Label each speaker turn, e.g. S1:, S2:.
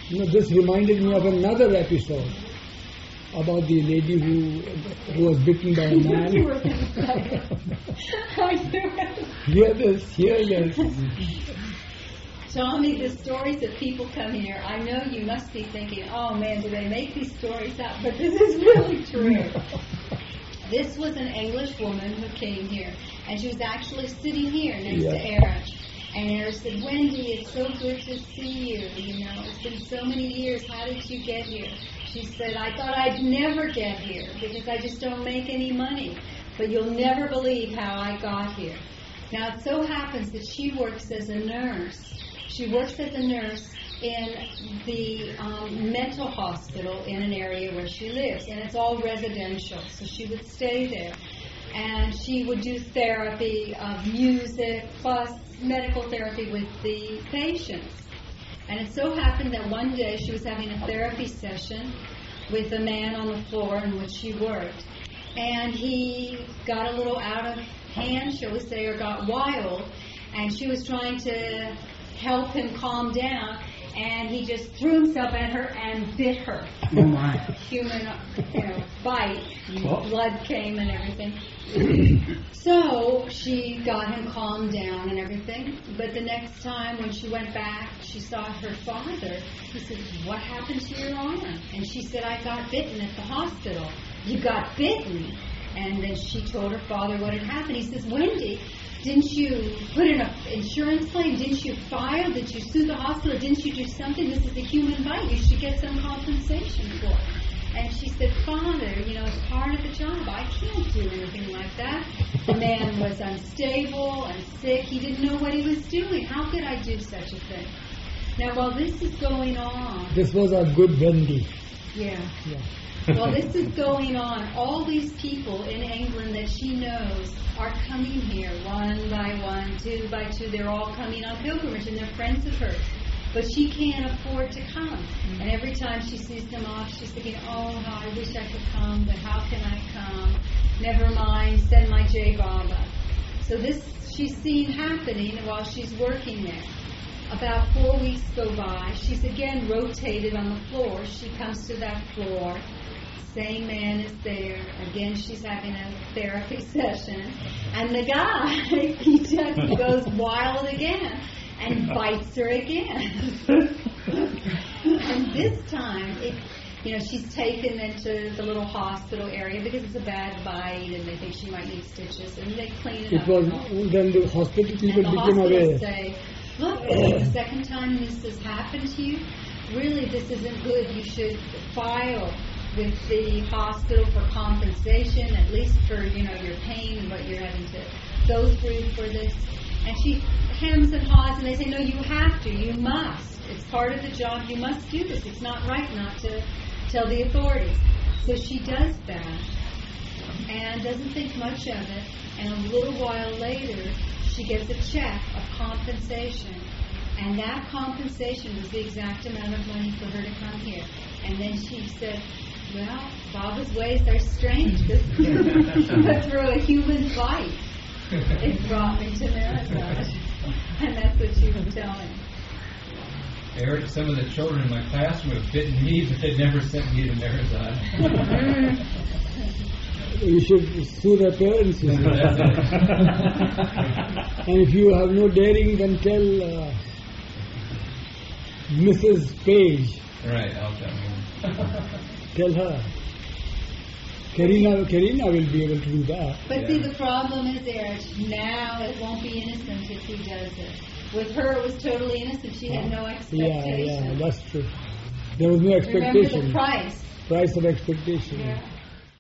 S1: This reminded me of another episode about the lady who was bitten by a man. Hear this.
S2: Tommy, the stories that people come here, I know you must be thinking, oh man, do they make these stories up? But this is really true. This was an English woman who came here, and she was actually sitting here next to Aaron. And Aaron said, Wendy, it's so good to see you. It's been so many years. How did you get here? She said, I thought I'd never get here because I just don't make any money. But you'll never believe how I got here. Now, it so happens that she works as a nurse. She works as a nurse in the mental hospital in an area where she lives. And it's all residential, so she would stay there. And she would do therapy of music plus medical therapy with the patients. And it so happened that one day she was having a therapy session with a man on the floor in which she worked. And he got a little out of hand, shall we say, or got wild. And she was trying to help him calm down. And he just threw himself at her and bit her.
S3: Oh my.
S2: Human, bite. Blood came and everything. So she got him calmed down and everything. But the next time when she went back, she saw her father. He said, what happened to your arm? And she said, I got bitten at the hospital. You got bitten? And then she told her father what had happened. He says, Wendy, didn't you put in an insurance claim? Didn't you file? Did you sue the hospital? Didn't you do something? This is a human bite. You should get some compensation for it. And she said, Father, it's part of the job. I can't do anything like that. The man was unstable and sick. He didn't know what he was doing. How could I do such a thing? Now, while this is going on...
S1: This was a good Wendy.
S2: Yeah. While this is going on, all these people in England that she knows are coming here one by one, two by two. They're all coming on pilgrimage, and they're friends of hers. But she can't afford to come. And every time she sees them off, she's thinking, oh, how I wish I could come, but how can I come? Never mind, send my Jai Baba. So this she's seen happening while she's working there. About 4 weeks go by. She's again rotated on the floor. She comes to that floor. Same man is there. Again, she's having a therapy session. And the guy, he just goes wild again and bites her again. And this time, she's taken into the little hospital area because it's a bad bite and they think she might need stitches. And they clean it up.
S1: Then the hospital people became aware.
S2: Say, look, this is the second time this has happened to you. Really, this isn't good. You should file with the hospital for compensation, at least for, your pain and what you're having to go through for this. And she hems and haws, and they say, no, you have to, you must. It's part of the job, you must do this. It's not right not to tell the authorities. So she does that and doesn't think much of it. And a little while later, she gets a check of compensation. And that compensation was the exact amount of money for her to come here. And then she said, well, Baba's ways are strange. But through a human bite, it brought me to Maharaj. And that's what she was telling.
S4: Eric, some of the children in my classroom have bitten me, but they've never sent me to Maharaj.
S1: You should sue their parents. And if you have no daring, then tell Mrs. Page.
S4: Right, I'll tell her.
S1: Tell her. Karina will be able to do that.
S2: But see, the problem is, Eric, now it won't be innocent if he does it. With her, it was totally innocent. She had no expectation.
S1: Yeah, that's true. There was no expectation.
S2: Remember the price.
S1: Price of expectation.
S2: Yeah.